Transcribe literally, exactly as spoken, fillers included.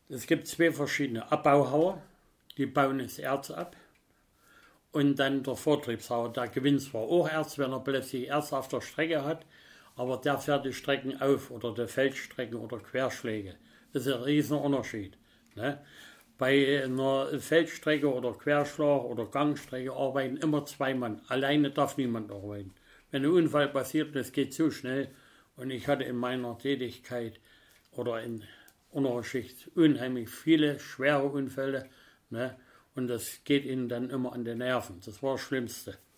Es gibt zwei verschiedene Abbauhauer, die bauen das Erz ab. Und dann der Vortriebshauer, der gewinnt zwar auch Erz, wenn er plötzlich Erz auf der Strecke hat, aber der fährt die Strecken auf oder die Feldstrecken oder Querschläge. Das ist ein riesen Unterschied. Ne? Bei einer Feldstrecke oder Querschlag oder Gangstrecke arbeiten immer zwei Mann. Alleine darf niemand arbeiten. Wenn ein Unfall passiert, das geht zu schnell. Und ich hatte in meiner Tätigkeit oder in unserer Schicht unheimlich viele schwere Unfälle. Ne? Und das geht ihnen dann immer an die Nerven. Das war das Schlimmste.